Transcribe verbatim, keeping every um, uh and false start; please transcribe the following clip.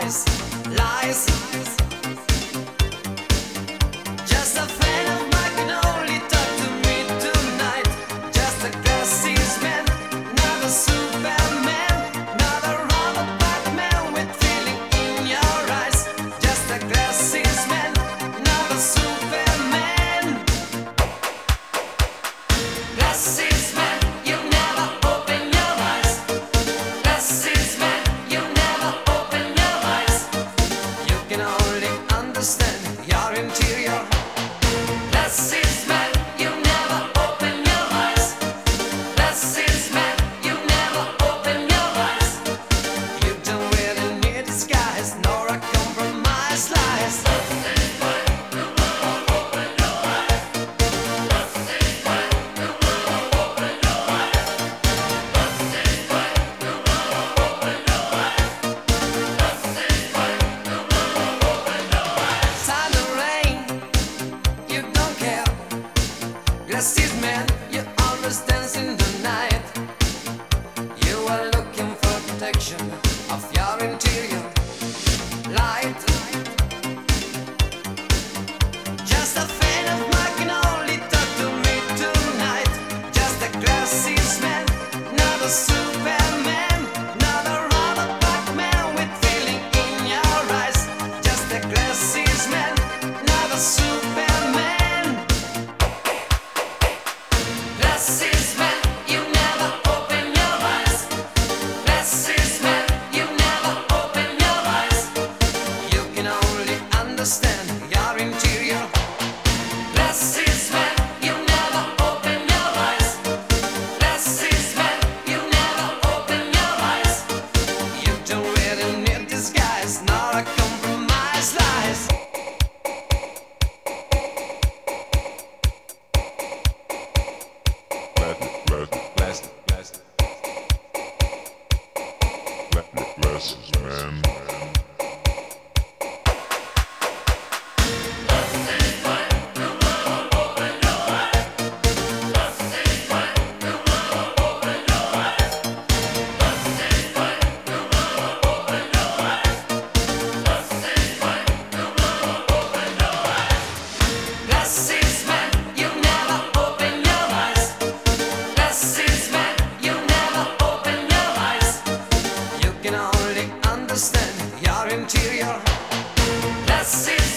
lies, lies. Just a friend of mine can only talk to me tonight. Just a glasses man, not a Superman, not a robot Batman with feeling in your eyes. Just a glasses man, not a Superman. Glasses man, you never open your eyes. Glasses man, you never open your eyes. You can only understand your interior. Glasses man, you never open your eyes. Glasses man, you never open your eyes. You don't really need disguise nor a compromise lies. Sun or rain, you don't care. Glasses man, you always dance in the night. You are looking for protection of your interior light. Just a fan of mine can only talk to me tonight. Just a glasses man, not a Superman, not a robot Batman with feeling in your eyes. Just a glasses man, not a Superman. Glasses man, you never open your eyes. Glasses man, you never open your eyes. You can only understand your interior. Glasses man, you never open your eyes. Glasses man, you never open your eyes. You don't really need disguise nor a compromise lies. Glasses, glasses, glasses, man. Glasses man, you never open your eyes. Glasses man, you never open your eyes. You can only understand your interior. Glasses